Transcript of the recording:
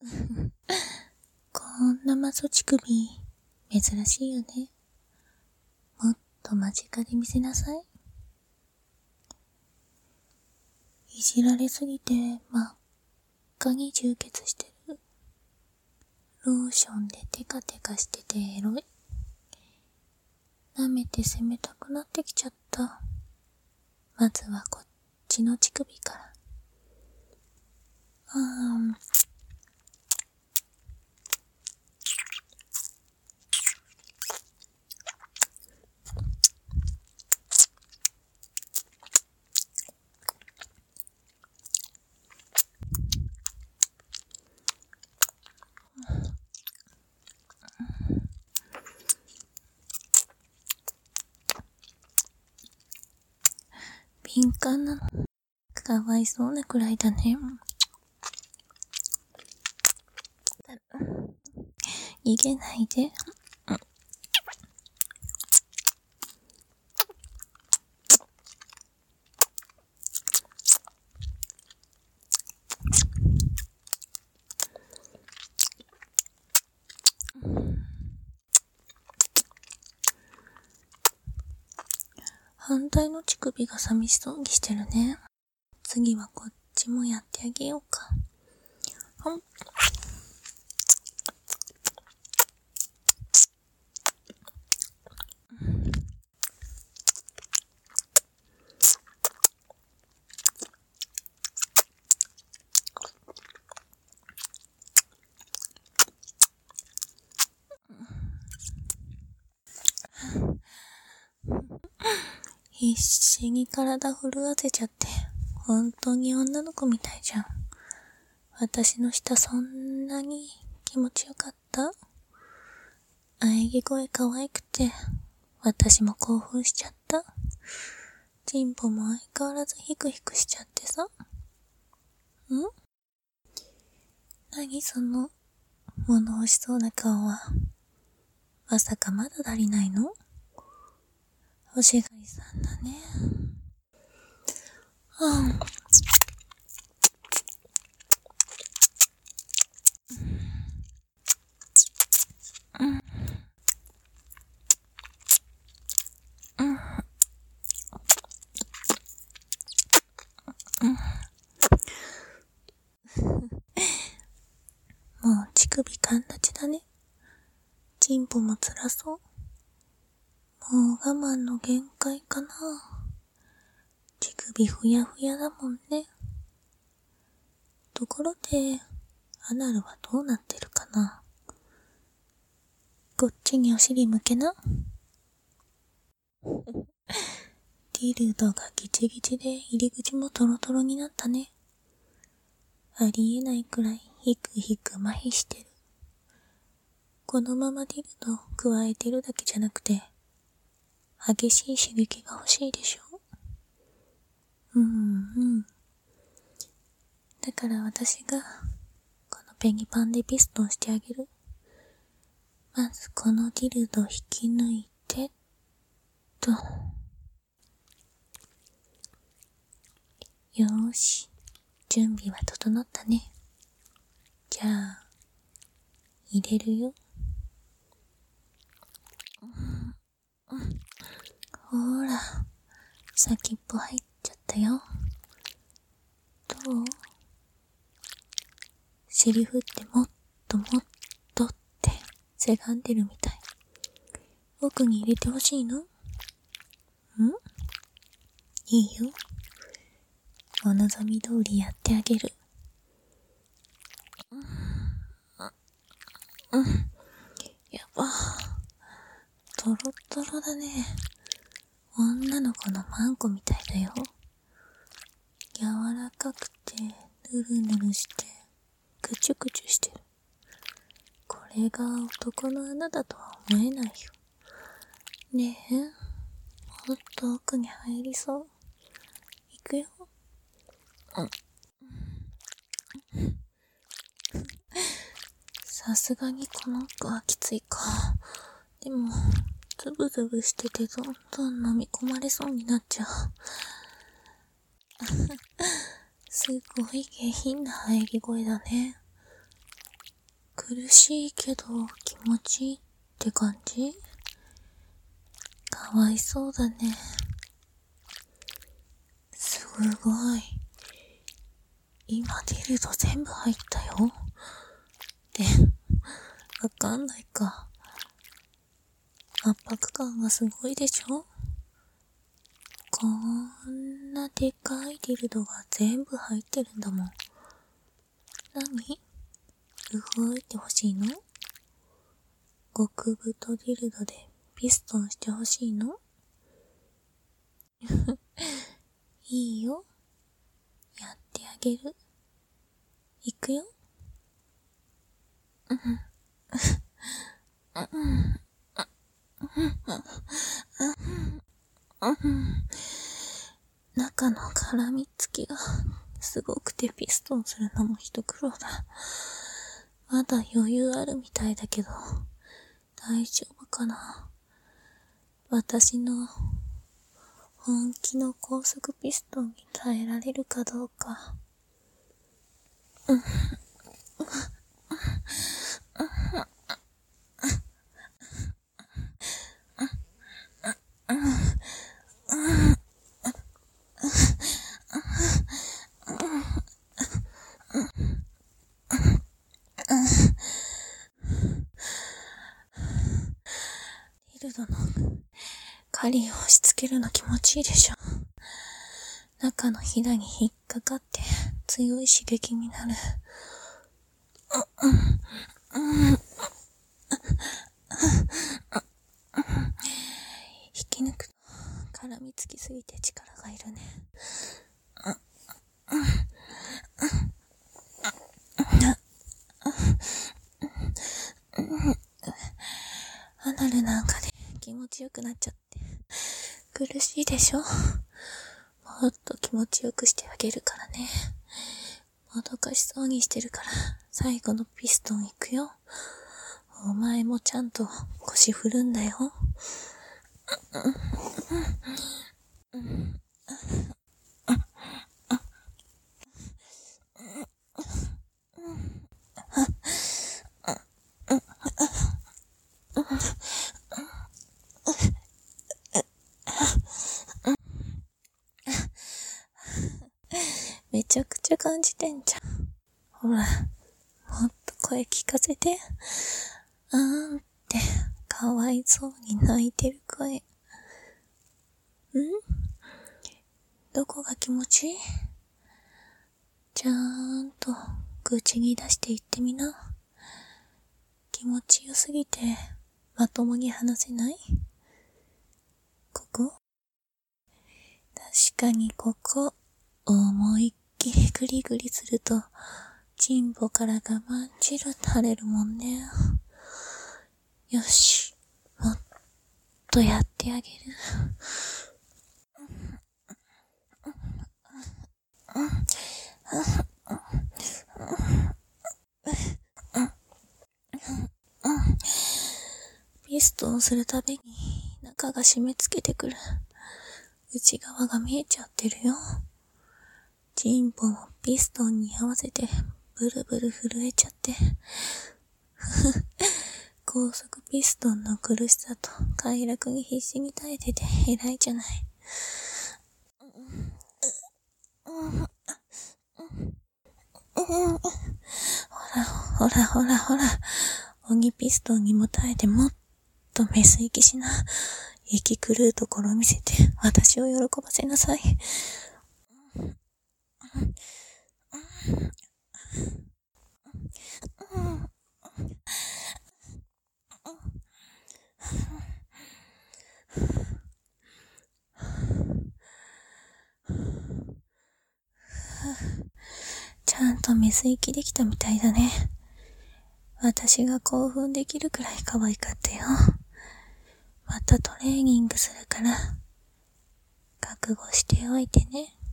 こんなマゾ乳首、珍しいよね。もっと間近で見せなさい。いじられすぎて真っ赤に充血してる。ローションでテカテカしててエロい。舐めて攻めたくなってきちゃった。まずはこっちの乳首から。敏感なの。かわいそうなくらいだね。逃げないで。反対の乳首が寂しそうにしてるね。次はこっちもやってあげようか。必死に体震わせちゃって、本当に女の子みたいじゃん。私の舌そんなに気持ちよかった？喘ぎ声可愛くて、私も興奮しちゃった。チンポも相変わらずヒクヒクしちゃってさ。何その、物欲しそうな顔は。まさかまだ足りないの？欲しがりさんだね。もう乳首かんだちだね。チンポも辛そう。もう我慢の限界かな。乳首ふやふやだもんね。ところで、アナルはどうなってるかな。こっちにお尻向けな。ディルドがギチギチで入り口もトロトロになったね。ありえないくらいヒクヒク麻痺してる。このままディルド加えてるだけじゃなくて、激しい刺激が欲しいでしょ。だから私が、このペニパンでピストンしてあげる。まずこのディルド引き抜いて、と。よーし。準備は整ったね。じゃあ、入れるよ。ほら、先っぽ入っちゃったよ。どう？尻振ってもっともっとってせがんでるみたい。奥に入れてほしいの？いいよ。お望み通りやってあげる。やば。トロトロだね。女の子のマンコみたいだよ。柔らかくて、ぬるぬるして、くちゅくちゅしてる。これが男の穴だとは思えないよ。ねえ、もっと奥に入りそう。いくよ。さすがにこの奥はきついか。でも、ズブズブしててどんどん飲み込まれそうになっちゃう。すごい下品な喘ぎ声だね。 苦しいけど気持ちいいって感じ？かわいそうだね。すごい。今ディルド全部入ったよ。で、わかんないか。圧迫感がすごいでしょ？こんなでかいディルドが全部入ってるんだもん。何？動いてほしいの？極太ディルドでピストンしてほしいの？いいよ。やってあげる。いくよ。中の絡みつきがすごくてピストンするのも一苦労だ。まだ余裕あるみたいだけど、大丈夫かな？私の本気の高速ピストンに耐えられるかどうか。ヒルドの狩りを押し付けるの気持ちいいでしょ。中のひだに引っかかって強い刺激になる。引き抜くと絡みつきすぎて力がいるね。アナルなんかで気持ちよくなっちゃって苦しいでしょ。もっと気持ちよくしてあげるからね。もどかしそうにしてるから最後のピストン行くよ。お前もちゃんと腰振るんだよ。めちゃくちゃ感じてんじゃん。ほら、もっと声聞かせて。ってかわいそうに泣いてる声。どこが気持ちいい？ちゃーんと口に出して言ってみな。気持ちよすぎてまともに話せない？ここ？確かにここ、思いっきりグリグリするとチンポから我慢汁垂れるもんね。よし、もっとやってあげる。ピストンするたびに中が締め付けてくる。内側が見えちゃってるよ。チンポもピストンに合わせてブルブル震えちゃって高速ピストンの苦しさと快楽に必死に耐えてて偉いじゃない。ほら、鬼ピストンにも耐えてもっとメス息しな。息狂うところを見せて私を喜ばせなさい。ちゃんとメス息できたみたいだね。私が興奮できるくらい可愛かったよ。またトレーニングするから覚悟しておいてね。